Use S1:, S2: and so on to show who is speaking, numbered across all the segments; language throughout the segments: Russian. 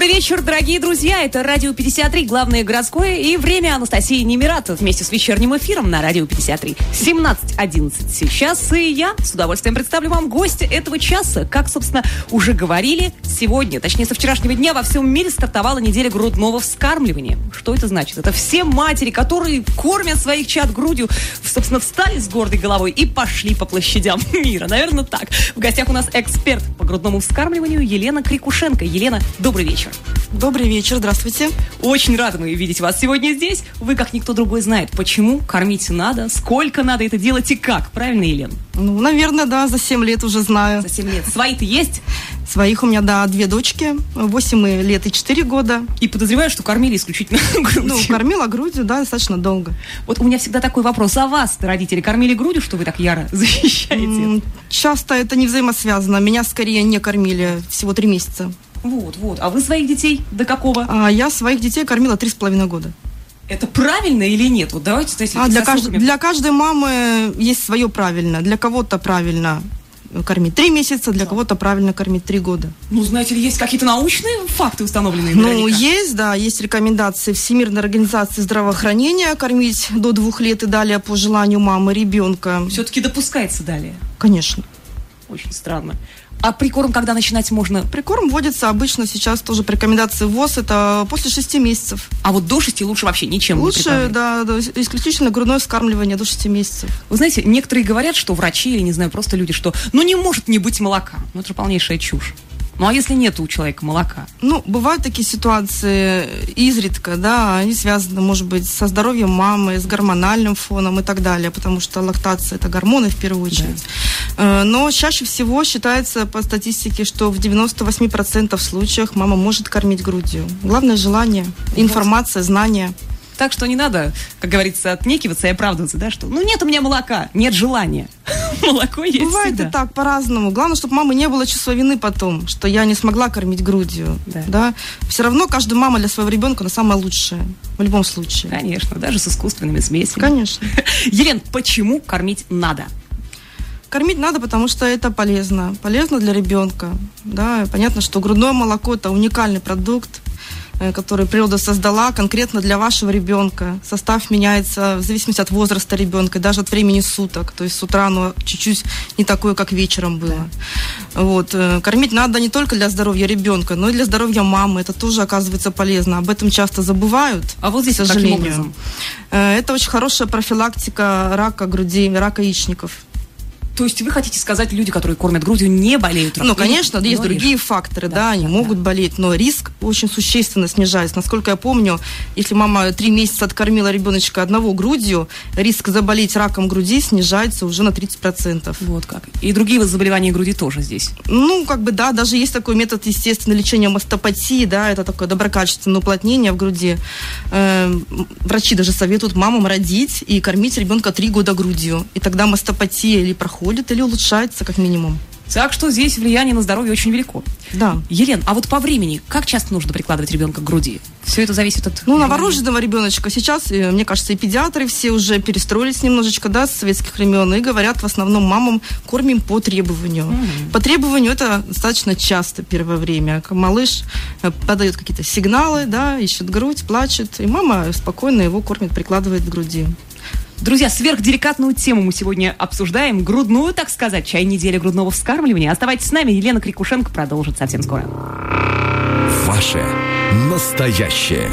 S1: Добрый вечер, дорогие друзья. Это Радио 53, главное городское. И время Анастасии Немиратов вместе с вечерним эфиром на Радио 53. 17:11 сейчас. И я с удовольствием представлю вам гостя этого часа. Как, собственно, уже говорили, сегодня, точнее, со вчерашнего дня во всем мире стартовала неделя грудного вскармливания. Что это значит? Это все матери, которые кормят своих чад грудью, собственно, встали с гордой головой и пошли по площадям мира. Наверное, так. В гостях у нас эксперт по грудному вскармливанию Елена Крикушенко. Елена, добрый вечер.
S2: Добрый вечер, здравствуйте.
S1: Очень рада мы видеть вас сегодня здесь. Вы, как никто другой, знает, почему кормить надо, сколько надо это делать и как. Правильно, Елена?
S2: Ну, наверное, да, за 7 лет уже знаю.
S1: За 7 лет. Свои-то есть?
S2: Своих у меня, да, 2 дочки, 8 лет и 4 года.
S1: И подозреваю, что кормили исключительно грудью.
S2: Ну, кормила грудью, да, достаточно долго.
S1: Вот у меня всегда такой вопрос. А вас, родители, кормили грудью, что вы так яро защищаете?
S2: Часто это не взаимосвязано. Меня скорее не кормили всего 3 месяца.
S1: Вот. А вы своих детей до какого?
S2: Я своих детей кормила 3,5 года.
S1: Это правильно или нет? Вот давайте...
S2: Для каждой мамы есть свое правильно. Для кого-то правильно кормить 3 месяца, для кого-то правильно кормить 3 года.
S1: Ну, знаете ли, есть какие-то научные факты установленные?
S2: Ну, есть, да, есть рекомендации Всемирной организации здравоохранения кормить до 2 лет и далее по желанию мамы ребенка.
S1: Все-таки допускается далее?
S2: Конечно.
S1: Очень странно. А прикорм когда начинать можно?
S2: Прикорм вводится обычно сейчас тоже по рекомендации ВОЗ, это после 6 месяцев.
S1: А вот до 6 лучше вообще ничем не
S2: прикормить? Лучше, да, исключительно грудное вскармливание до 6 месяцев.
S1: Вы знаете, некоторые говорят, что врачи или, не знаю, просто люди, что не может не быть молока. Ну, это же полнейшая чушь. Ну, а если нет у человека молока?
S2: Ну, бывают такие ситуации изредка, да, они связаны, может быть, со здоровьем мамы, с гормональным фоном и так далее, потому что лактация – это гормоны в первую очередь. Да. Но чаще всего считается по статистике, что в 98% случаях мама может кормить грудью. Главное – желание, информация, знания.
S1: Так что не надо, как говорится, отнекиваться и оправдываться, да, что нет у меня молока, нет желания. Молоко есть всегда.
S2: Бывает и так, по-разному. Главное, чтобы мамы не было чувства вины потом, что я не смогла кормить грудью. Да. Все равно каждая мама для своего ребенка она самая лучшая. В любом случае.
S1: Конечно, даже с искусственными смесями.
S2: Конечно.
S1: Елена, почему кормить надо?
S2: Кормить надо, потому что это полезно. Полезно для ребенка. Да. Понятно, что грудное молоко – это уникальный продукт, который природа создала конкретно для вашего ребенка. Состав меняется в зависимости от возраста ребенка, даже от времени суток. То есть с утра оно чуть-чуть не такое, как вечером было. Да. Вот. Кормить надо не только для здоровья ребенка, но и для здоровья мамы. Это тоже оказывается полезно. Об этом часто забывают,
S1: а вот здесь,
S2: к сожалению. Это очень хорошая профилактика рака груди, рака яичников.
S1: То есть вы хотите сказать, люди, которые кормят грудью, не болеют раком?
S2: Ну, конечно, есть другие факторы, да, они могут болеть, но риск очень существенно снижается. Насколько я помню, если мама 3 месяца откормила ребеночка одного грудью, риск заболеть раком груди снижается уже на 30%.
S1: Вот как. И другие заболевания груди тоже здесь?
S2: Ну, да, даже есть такой метод естественного лечения мастопатии, да, это такое доброкачественное уплотнение в груди. Врачи даже советуют мамам родить и кормить ребенка 3 года грудью, и тогда мастопатия или проходит, или улучшается, как минимум.
S1: Так что здесь влияние на здоровье очень велико.
S2: Да.
S1: Елена, а вот по времени, как часто нужно прикладывать ребенка к груди? Все это зависит от...
S2: новорожденного ребеночка сейчас, мне кажется, и педиатры все уже перестроились немножечко, да, с советских времен, и говорят в основном мамам, кормим по требованию. По требованию это достаточно часто первое время. Малыш подает какие-то сигналы, да, ищет грудь, плачет, и мама спокойно его кормит, прикладывает к груди.
S1: Друзья, сверхделикатную тему мы сегодня обсуждаем. Грудную, так сказать, чай недели грудного вскармливания. Оставайтесь с нами, Елена Крикушенко продолжит совсем скоро.
S3: Ваше настоящее.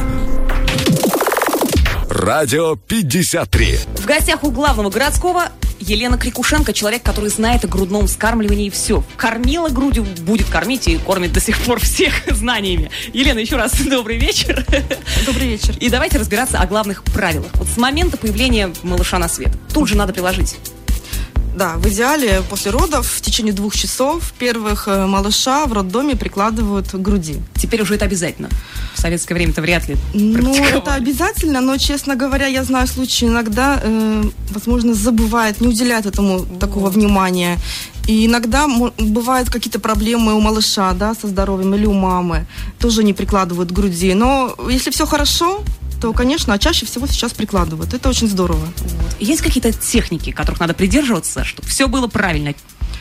S3: Радио 53.
S1: В гостях у главного городского Елена Крикушенко, человек, который знает о грудном вскармливании и все. Кормила грудью, будет кормить и кормит до сих пор всех знаниями. Елена, еще раз добрый вечер.
S2: Добрый вечер.
S1: И давайте разбираться о главных правилах. Вот с момента появления малыша на свет. Тут же надо приложить.
S2: Да, в идеале после родов в течение 2 часов первых малыша в роддоме прикладывают к груди.
S1: Теперь уже это обязательно. В советское время-то вряд ли
S2: практиковали. Это обязательно, но, честно говоря, я знаю случаи иногда, возможно, забывают, не уделяют этому такого внимания. И иногда бывают какие-то проблемы у малыша, да, со здоровьем или у мамы. Тоже не прикладывают к груди. Но если все хорошо, то, конечно, чаще всего сейчас прикладывают. Это очень здорово.
S1: Есть какие-то техники, которых надо придерживаться, чтобы все было правильно?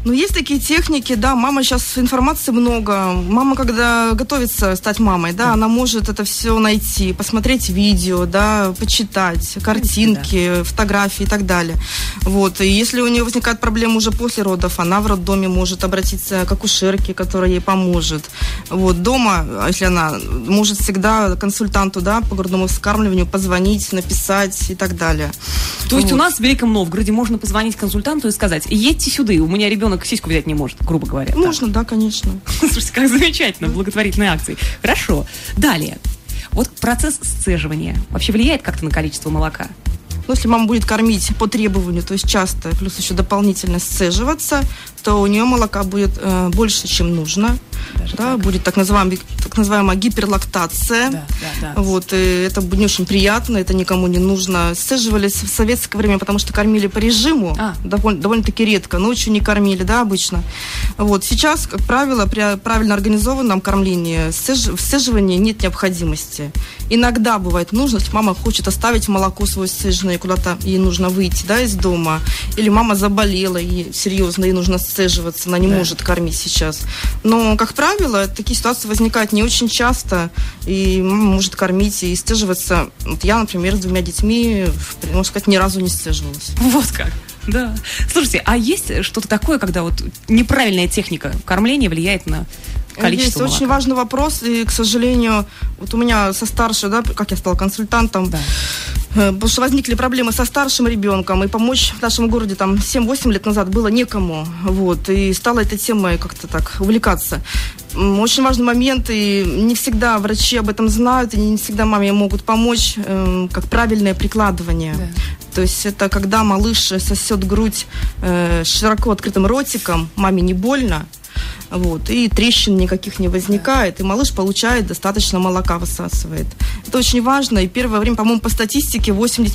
S2: Ну, есть такие техники, да, мама сейчас информации много. Мама, когда готовится стать мамой, да, она может это все найти, посмотреть видео, да, почитать, картинки, фотографии и так далее. Вот, и если у нее возникает проблема уже после родов, она в роддоме может обратиться к акушерке, которая ей поможет. Вот, дома, если она может всегда консультанту, да, по грудному вскармливанию позвонить, написать и так далее.
S1: То есть у нас в Великом Новгороде можно позвонить консультанту и сказать: едьте сюда, у меня ребенок сиську взять не может, грубо говоря.
S2: Можно, да, конечно.
S1: Слушайте, как замечательно, благотворительные акции. Хорошо. Далее. Вот процесс сцеживания вообще влияет как-то на количество молока?
S2: Ну, если мама будет кормить по требованию, то есть часто, плюс еще дополнительно сцеживаться, то у нее молока будет больше, чем нужно. Да, будет так называемая гиперлактация. Да. Вот, и это будет не очень приятно, это никому не нужно. Сцеживались в советское время, потому что кормили по режиму, довольно-таки редко, ночью не кормили, да, обычно. Вот, сейчас, как правило, при правильно организованном кормлении в сцеживании нет необходимости. Иногда бывает нужно, если мама хочет оставить молоко свое сцеженное, куда-то ей нужно выйти, да, из дома, или мама заболела, и серьезно, ей нужно сцеживаться, она не может кормить сейчас. Но, как правило, такие ситуации возникают не очень часто, и мама может кормить и сцеживаться. Вот я, например, с 2 детьми, можно сказать, ни разу не сцеживалась.
S1: Вот как. Да. Слушайте, а есть что-то такое, когда вот неправильная техника кормления влияет на количество молока?
S2: Есть очень важный вопрос, и, к сожалению, вот у меня со старшей, да, как я стала консультантом, потому что возникли проблемы со старшим ребенком, и помочь в нашем городе там 7-8 лет назад было некому, вот, и стала этой темой как-то так увлекаться. Очень важный момент, и не всегда врачи об этом знают, и не всегда маме могут помочь, как правильное прикладывание. Да. То есть это когда малыш сосет грудь широко открытым ротиком, маме не больно, вот, и трещин никаких не возникает, и малыш получает достаточно молока, высасывает. Это очень важно, и первое время, по-моему, по статистике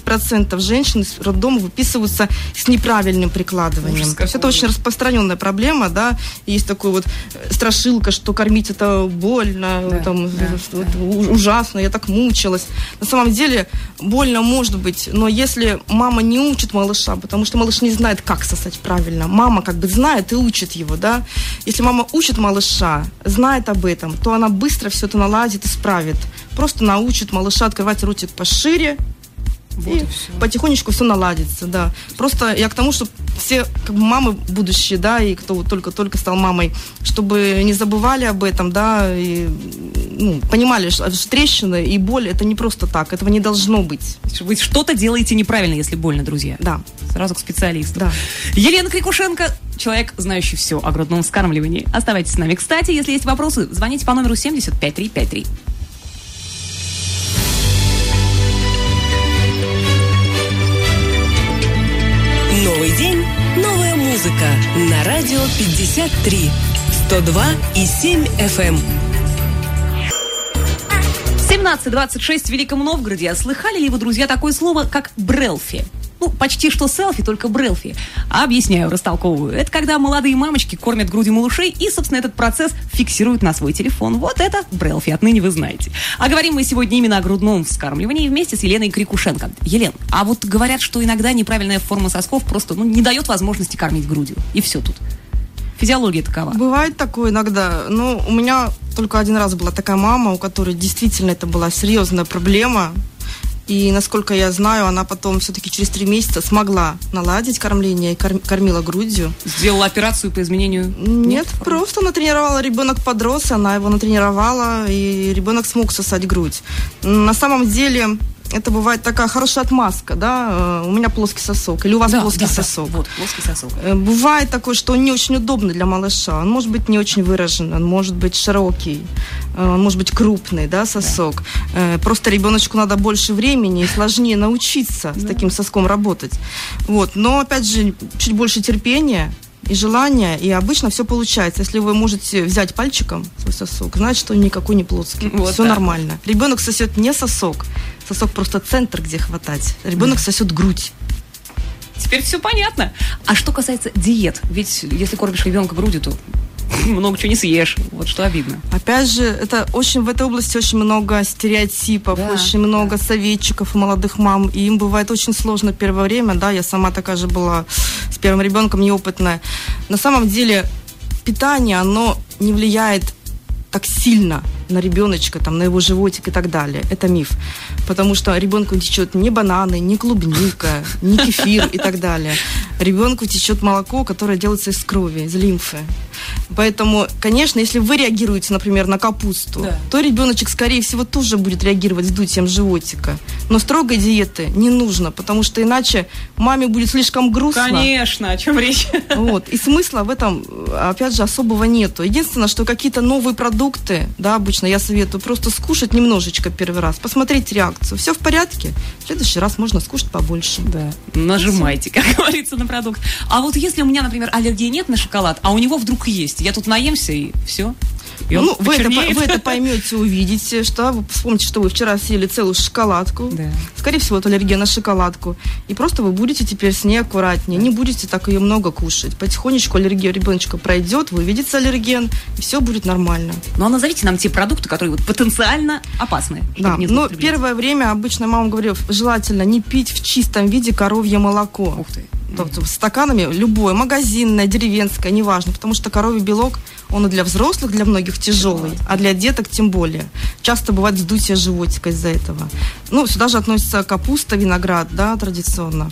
S2: 80% женщин из роддома выписываются с неправильным прикладыванием. То есть это очень распространенная проблема, да, и есть такой вот страшилка, что кормить это больно, ужасно, я так мучилась. На самом деле больно может быть, но если мама не учит малыша, потому что малыш не знает, как сосать правильно, мама как бы знает и учит его, да, если мама учит малыша, знает об этом, то она быстро все это наладит, исправит. Просто научит малыша открывать ротик пошире, вот и потихонечку все наладится, да. Просто я к тому, что все как бы мамы будущие, да, и кто только-только стал мамой, чтобы не забывали об этом, да, и понимали, что трещины и боль это не просто так, этого не должно быть.
S1: Вы что-то делаете неправильно, если больно, друзья.
S2: Да.
S1: Сразу к специалисту.
S2: Да.
S1: Елена Крикушенко, человек, знающий все о грудном вскармливании. Оставайтесь с нами. Кстати, если есть вопросы, звоните по номеру 705353.
S4: Новый день, новая музыка на радио 53, 102,7 FM.
S1: 17:26 в Великом Новгороде. А слыхали ли вы, друзья, такое слово, как брелфи? Почти что селфи, только брелфи. Объясняю, растолковываю. Это когда молодые мамочки кормят грудью малышей и, собственно, этот процесс фиксируют на свой телефон. Вот это брелфи, отныне вы знаете. А говорим мы сегодня именно о грудном вскармливании вместе с Еленой Крикушенко. Елен, а вот говорят, что иногда неправильная форма сосков просто не дает возможности кормить грудью. И все тут. Физиология такова.
S2: Бывает такое иногда. Но у меня только один раз была такая мама, у которой действительно это была серьезная проблема. И, насколько я знаю, она потом все-таки через 3 месяца смогла наладить кормление и кормила грудью.
S1: Сделала операцию по изменению?
S2: Нет, просто натренировала. Ребенок подрос, она его натренировала, и ребенок смог сосать грудь. На самом деле... Это бывает такая хорошая отмазка, да, у меня плоский сосок, или у вас плоский сосок.
S1: Да, вот, плоский сосок.
S2: Бывает такое, что он не очень удобный для малыша, он может быть не очень выражен, он может быть широкий, он может быть крупный, да, сосок. Да. Просто ребеночку надо больше времени и сложнее научиться с таким соском работать. Вот. Но, опять же, чуть больше терпения и желания, и обычно все получается. Если вы можете взять пальчиком свой сосок, значит, что он никакой не плоский. Вот все нормально. Ребенок сосет не сосок. Сосок просто центр, где хватать. Ребенок сосет грудь.
S1: Теперь все понятно. А что касается диет? Ведь если кормишь ребенка грудью, то много чего не съешь. Вот что обидно.
S2: Опять же, в этой области очень много стереотипов,
S1: Да,
S2: очень много советчиков у молодых мам, и им бывает очень сложно первое время, да, я сама такая же была с первым ребенком, неопытная. На самом деле питание, оно не влияет так сильно на ребеночка, там, на его животик и так далее. Это миф. Потому что ребенку течет не бананы, не клубника, не кефир и так далее. Ребенку течет молоко, которое делается из крови, из лимфы. Поэтому, конечно, если вы реагируете, например, на капусту, то ребеночек, скорее всего, тоже будет реагировать вздутием животика. Но строгой диеты не нужно, потому что иначе маме будет слишком грустно.
S1: Конечно, о чем речь?
S2: Вот. И смысла в этом, опять же, особого нету. Единственное, что какие-то новые продукты, да, обычно я советую просто скушать немножечко первый раз, посмотреть реакцию. Все в порядке, в следующий раз можно скушать побольше.
S1: Да. Нажимайте, как говорится, на продукт. А вот если у меня, например, аллергии нет на шоколад, а у него вдруг есть, я тут наемся и все.
S2: Ну, вы это поймете, увидите, что вы вспомните, что вы вчера съели целую шоколадку.
S1: Да.
S2: Скорее всего, это аллергия на шоколадку. И просто вы будете теперь с ней аккуратнее. Не будете так ее много кушать. Потихонечку аллергия ребеночка пройдет, вы увидите аллерген, и все будет нормально.
S1: Ну, а назовите нам те продукты, которые вот потенциально опасны.
S2: Да, но первое время обычно мама говорила, желательно не пить в чистом виде коровье молоко.
S1: Ух ты.
S2: Тобто стаканами любое, магазинное, деревенское, неважно, потому что коровий белок, он и для взрослых, для многих тяжелый, а для деток тем более. Часто бывает вздутие животика из-за этого. Ну, сюда же относится капуста, виноград, да, традиционно.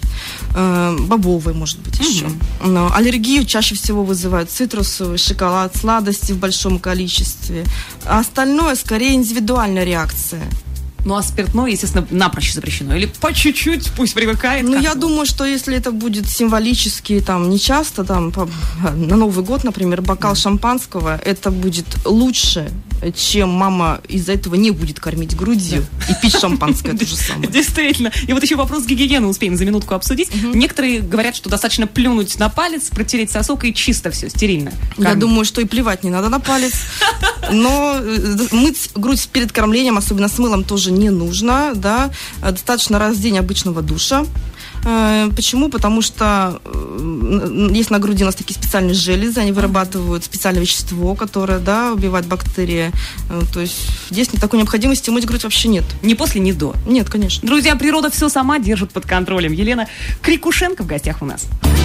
S2: Бобовый, может быть, еще. Но аллергию чаще всего вызывают цитрусовый, шоколад, сладости в большом количестве. А остальное, скорее, индивидуальная реакция.
S1: Ну, а спиртное, естественно, напрочь запрещено. Или по чуть-чуть, пусть привыкает.
S2: Ну, я думаю, что если это будет символически, там, не часто, там, на Новый год, например, бокал шампанского, это будет лучше, чем мама из-за этого не будет кормить грудью и пить шампанское то же самое.
S1: Действительно. И вот еще вопрос гигиены успеем за минутку обсудить. Некоторые говорят, что достаточно плюнуть на палец, протереть сосок и чисто все, стерильно.
S2: Я думаю, что и плевать не надо на палец. Но мыть грудь перед кормлением, особенно с мылом, тоже не нужно, да. Достаточно раз в день обычного душа. Почему? Потому что есть на груди у нас такие специальные железы, они вырабатывают специальное вещество, которое, да, убивает бактерии. То есть здесь такой необходимости мыть грудь вообще нет.
S1: Ни после, ни до.
S2: Нет, конечно.
S1: Друзья, природа все сама держит под контролем. Елена Крикушенко в гостях у нас.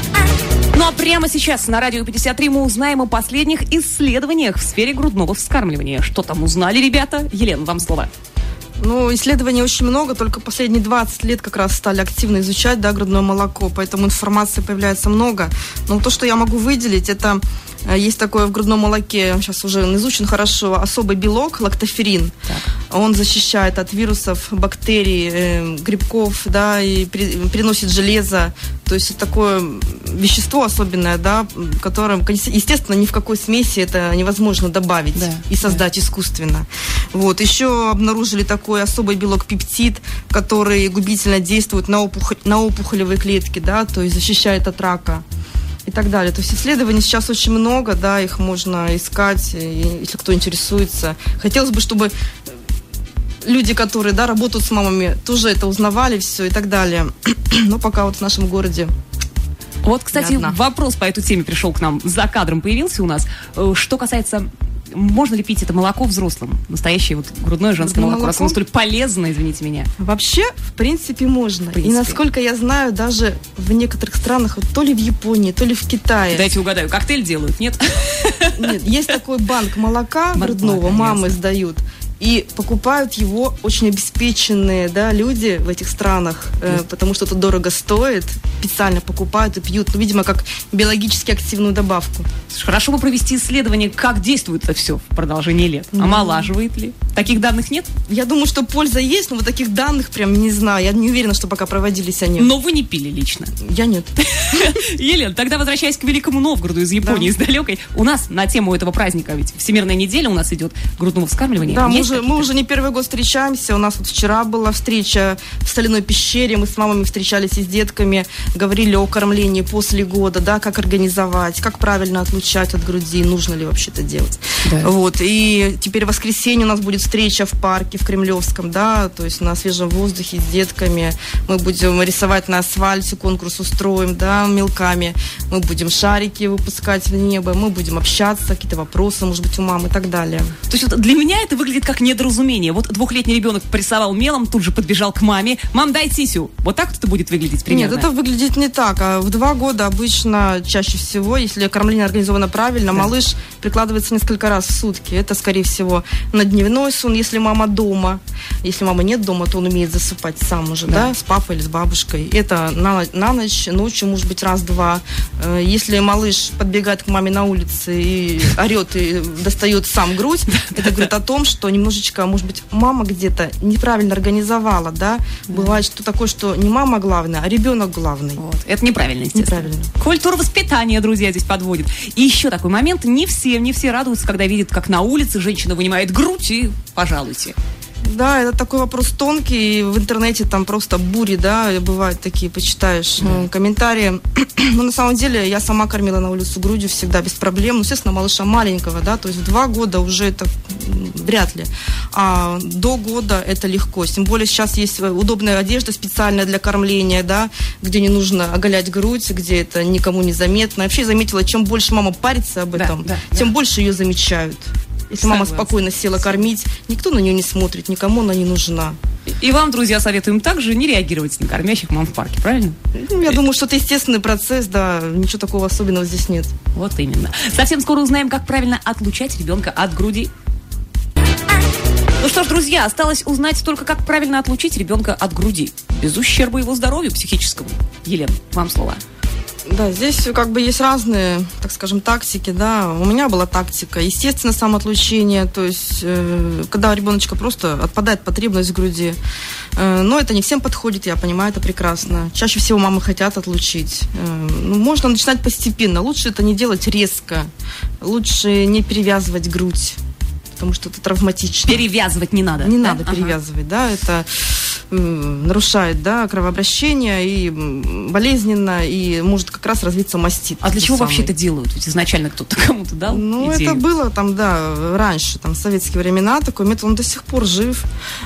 S1: Ну а прямо сейчас на Радио 53 мы узнаем о последних исследованиях в сфере грудного вскармливания. Что там узнали, ребята? Елена, вам слово.
S2: Ну, исследований очень много, только последние 20 лет как раз стали активно изучать, да, грудное молоко, поэтому информации появляется много. Но то, что я могу выделить, это есть такое в грудном молоке, сейчас уже изучен хорошо, особый белок, лактоферин. Так. Он защищает от вирусов, бактерий, грибков, да, и переносит железо. То есть это такое вещество особенное, да, которое, естественно, ни в какой смеси это невозможно добавить и создать искусственно. Вот. Еще обнаружили такой особый белок пептид, который губительно действует на опухолевые клетки, да, то есть защищает от рака и так далее. То есть исследований сейчас очень много, да, их можно искать, если кто интересуется. Хотелось бы, чтобы люди, которые, да, работают с мамами, тоже это узнавали все и так далее. Но пока вот в нашем городе.
S1: Вот, кстати, вопрос по этой теме пришел к нам, за кадром появился у нас. Что касается, можно ли пить это молоко взрослым? Настоящее вот грудное женское молоко, раз оно столь полезно, извините меня.
S2: Вообще, в принципе, можно. И насколько я знаю, даже в некоторых странах, вот, то ли в Японии, то ли в Китае.
S1: Дайте угадаю, коктейль делают, нет?
S2: Нет, есть такой банк молока грудного, мамы сдают. И покупают его очень обеспеченные, да, люди в этих странах, потому что это дорого стоит, специально покупают и пьют, ну, видимо, как биологически активную добавку.
S1: Хорошо бы провести исследование, как действует это все в продолжении лет. Омолаживает ли? Таких данных нет?
S2: Я думаю, что польза есть, но вот таких данных прям не знаю. Я не уверена, что пока проводились они.
S1: Но вы не пили лично?
S2: Я нет.
S1: Елена, тогда возвращаясь к Великому Новгороду из Японии, из далекой, у нас на тему этого праздника, ведь Всемирная неделя у нас идет грудного вскармливания.
S2: Да, мы уже Мы уже не первый год встречаемся. У нас вот вчера была встреча в соляной пещере. Мы с мамами встречались и с детками, говорили о кормлении после года, да, как организовать, как правильно отлучать от груди, нужно ли вообще это делать. Да. Вот. И теперь в воскресенье у нас будет встреча в парке в Кремлевском, да, то есть на свежем воздухе с детками. Мы будем рисовать на асфальте, конкурс устроим, да, мелками. Мы будем шарики выпускать в небо, мы будем общаться, какие-то вопросы, может быть, у мамы и так далее.
S1: То есть вот для меня это выглядит как недоразумение. Вот 2-летний ребенок порисовал мелом, тут же подбежал к маме. Мам, дай сисю. Вот так это будет выглядеть примерно?
S2: Нет, это выглядит не так. А в 2 года обычно, чаще всего, если кормление организовано правильно, малыш прикладывается несколько раз в сутки. Это, скорее всего, на дневной сон, если мама дома. Если мамы нет дома, то он умеет засыпать сам уже, да, с папой или с бабушкой. Это на ночь, ночью, может быть, раз-два. Если малыш подбегает к маме на улице и орет, и достает сам грудь, это говорит о том, что немножечко, может быть, мама где-то неправильно организовала, да. Бывает, что такое, что не мама главная, а ребенок главный.
S1: Вот. Это неправильно, естественно.
S2: Неправильно.
S1: Культура воспитания, друзья, здесь подводит. И еще такой момент. Не все радуются, когда видят, как на улице женщина вынимает грудь, и пожалуйте.
S2: Да, это такой вопрос тонкий, и в интернете там просто бури, да, бывают такие, почитаешь комментарии. Но на самом деле я сама кормила на улицу грудью всегда без проблем. Ну, естественно, малыша маленького, да, то есть в 2 года уже это вряд ли. А до года это легко. Тем более сейчас есть удобная одежда специальная для кормления, да, где не нужно оголять грудь, где это никому не заметно. Я вообще заметила, чем больше мама парится об этом, тем больше ее замечают. Если мама спокойно села кормить, никто на нее не смотрит, никому она не нужна.
S1: И вам, друзья, советуем также не реагировать на кормящих мам в парке, правильно?
S2: Я думаю, что это естественный процесс, да, ничего такого особенного здесь нет.
S1: Вот именно. Совсем скоро узнаем, как правильно отлучать ребенка от груди. Ну что ж, друзья, осталось узнать только, как правильно отлучить ребенка от груди, без ущерба его здоровью психическому. Елена, вам слово.
S2: Да, здесь как бы есть разные, так скажем, тактики, да. У меня была тактика, естественно, самоотлучение, то есть, когда ребеночка просто отпадает потребность в груди. Но это не всем подходит, я понимаю, это прекрасно. Чаще всего мамы хотят отлучить. Можно начинать постепенно, лучше это не делать резко, лучше не перевязывать грудь, потому что это травматично.
S1: Перевязывать не надо.
S2: Не надо перевязывать, да, это нарушает, да, кровообращение и болезненно, и может как раз развиться мастит.
S1: А для чего вообще это делают? Ведь изначально кто-то кому-то дал идею.
S2: Это было там, да, раньше, там, в советские времена, такой метод, он до сих пор жив.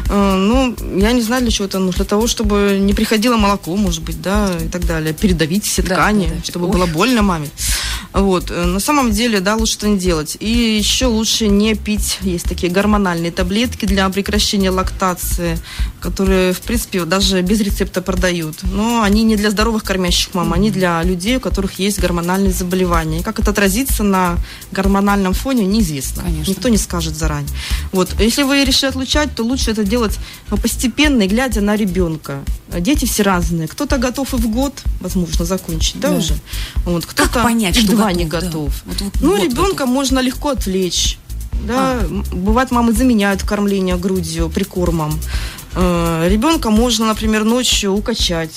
S2: Я не знаю, для чего это нужно. Для того, чтобы не приходило молоко, может быть, да, и так далее. Передавить все ткани, чтобы было больно маме. Вот. На самом деле, да, лучше это не делать. И еще лучше не пить. Есть такие гормональные таблетки для прекращения лактации, которые, в принципе, даже без рецепта продают. Но они не для здоровых кормящих мам, они для людей, у которых есть гормональные заболевания. И как это отразится на гормональном фоне, неизвестно. Конечно. Никто не скажет заранее. Вот. Если вы решили отлучать, то лучше это делать постепенно и глядя на ребенка. Дети все разные. Кто-то готов и в год, возможно, закончить, да, уже. Вот. Кто-то
S1: как понять, что
S2: не готов. Да. Ребенка можно легко отвлечь. Да. Бывает, мамы заменяют кормление грудью прикормом. Ребенка можно, например, ночью укачать.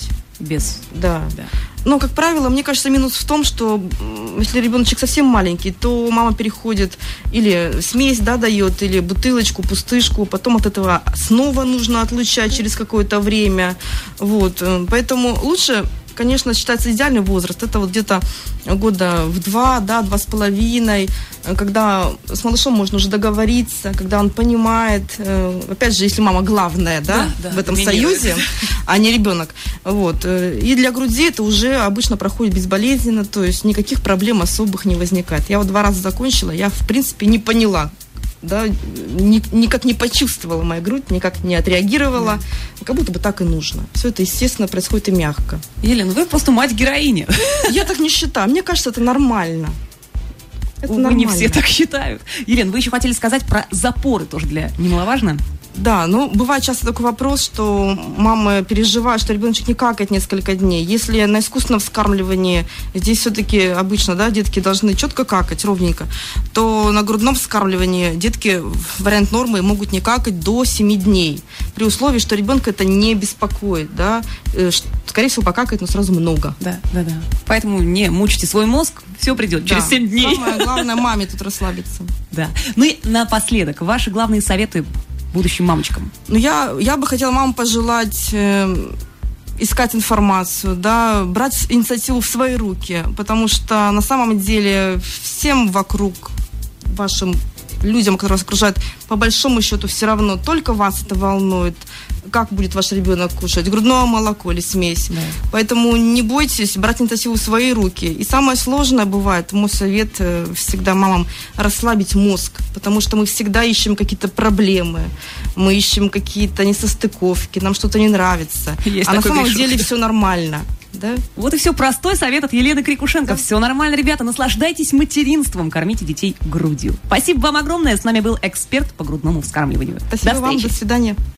S2: Да. Но, как правило, мне кажется, минус в том, что если ребеночек совсем маленький, то мама переходит или смесь, да, дает, или бутылочку, пустышку, потом от этого снова нужно отлучать через какое-то время. Вот. Поэтому лучше, конечно, считается идеальный возраст. Это вот где-то года в 2, да, 2,5, когда с малышом можно уже договориться, когда он понимает, опять же, если мама главная, да, в этом союзе, а не ребенок. Вот. И для груди это уже обычно проходит безболезненно, то есть никаких проблем особых не возникает. Я вот 2 раза закончила, я, в принципе, не поняла, да, никак не почувствовала моя грудь, никак не отреагировала, как будто бы так и нужно. Все это, естественно, происходит и мягко.
S1: Елена, вы просто мать-героиня.
S2: Я так не считаю. Мне кажется, это нормально. Это нормально.
S1: Не все так считают. Елена, вы еще хотели сказать про запоры, тоже для немаловажно.
S2: Да, бывает часто такой вопрос, что мамы переживают, что ребеночек не какает несколько дней. Если на искусственном вскармливании, здесь все-таки обычно, да, детки должны четко какать, ровненько, то на грудном вскармливании детки, вариант нормы, могут не какать до 7 дней. При условии, что ребенка это не беспокоит, да, скорее всего, покакает, но сразу много.
S1: Да. Поэтому не мучайте свой мозг, все придет через 7 дней.
S2: Самое главное, маме тут расслабиться.
S1: Да. Ну и напоследок, ваши главные советы будущим мамочкам?
S2: Ну, я бы хотела мамам пожелать искать информацию, да, брать инициативу в свои руки, потому что на самом деле всем вокруг, вашим людям, которые вас окружают, по большому счету все равно, только вас это волнует, как будет ваш ребенок кушать, грудное молоко или смесь. Да. Поэтому не бойтесь брать инициативу в свои руки. И самое сложное бывает, мой совет всегда мамам, расслабить мозг, потому что мы всегда ищем какие-то проблемы, мы ищем какие-то несостыковки, нам что-то не нравится. А на самом деле все нормально. Да?
S1: Вот и все. Простой совет от Елены Крикушенко. Да. Все нормально, ребята. Наслаждайтесь материнством. Кормите детей грудью. Спасибо вам огромное. С нами был эксперт по грудному вскармливанию.
S2: Спасибо вам. До свидания.